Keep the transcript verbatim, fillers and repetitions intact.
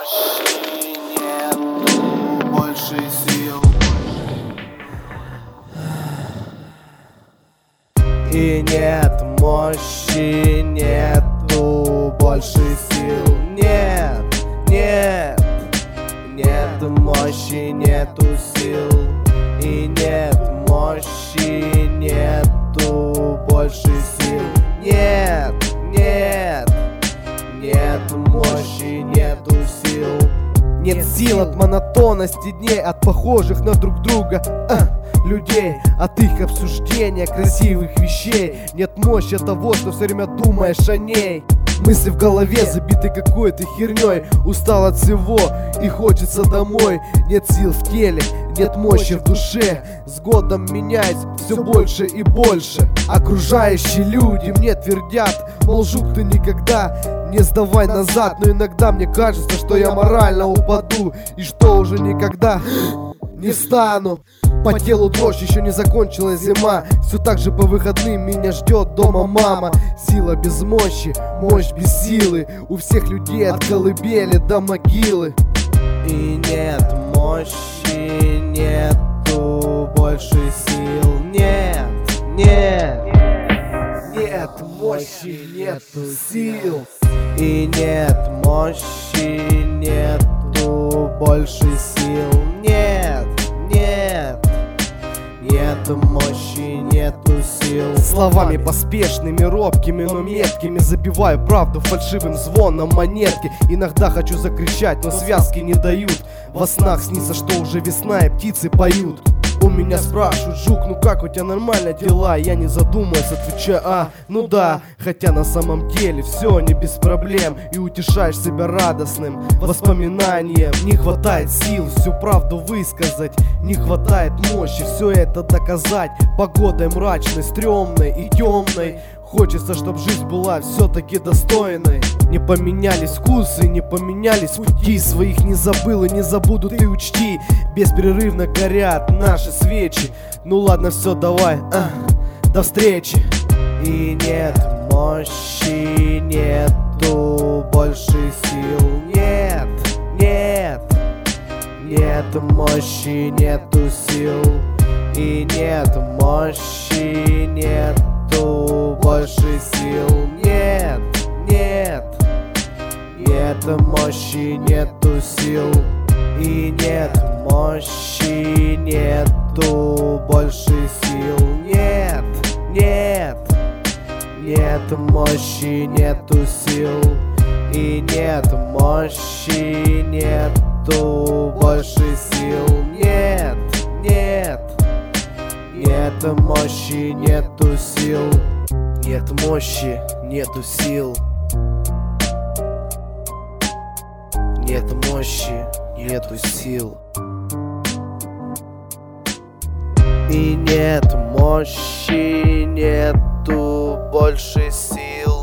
мощи, нету больше сил. И нет мощи, нету больше сил. Нет, нет, нет мощи, нету сил. И нет мощи, нету больше сил. Нет, нет, нет мощи, нету сил. Нет сил от монотонности дней, от похожих на друг друга а, людей, от их обсуждения красивых вещей. Нет мощи от того, что все время думаешь о ней. Мысли в голове забиты какой-то херней. Устал от всего и хочется домой. Нет сил в теле, нет мощи в душе. С годом меняется все больше и больше. Окружающие люди мне твердят, мол, жук, ты никогда не сдавай назад. Но иногда мне кажется, что я морально упаду и что уже никогда не встану. По телу дрожь, еще не закончилась зима. Все так же по выходным меня ждет дома мама. Сила без мощи, мощь без силы. У всех людей от колыбели до могилы. И нет мощи, нету больше сил. Нет, нет, нет мощи, нету сил. И нет мощи, нету больше сил. Нет, нет, нету мощи, нету сил. Словами поспешными, робкими, но меткими забиваю правду фальшивым звоном монетки. Иногда хочу закричать, но связки не дают. Во снах снится, что уже весна и птицы поют. У меня спрашивают: жук, ну как у тебя, нормально дела? Я не задумываясь отвечаю: а, ну да. Хотя на самом деле все не без проблем. И утешаешь себя радостным воспоминанием. Не хватает сил всю правду высказать, не хватает мощи все это доказать. Погодой мрачной, стрёмной и темной. Хочется, чтоб жизнь была все-таки достойной. Не поменялись вкусы, не поменялись пути. Своих не забыл и не забуду, ты учти. Беспрерывно горят наши свечи. Ну ладно, все, давай, а, до встречи. И нет мощи, нету больше сил. Нет, нет, нет мощи, нету сил. И нет мощи, нету больше сил. Нет, нет, нет мощи, нету сил. И нет мощи, нету больше сил. Нет, нет, нет мощи, нету сил. И нет мощи, нету больше сил. Нет, нет, нет мощи, нету сил. Нет мощи, нету сил. Нет мощи, нету сил. И нет мощи, нету больше сил.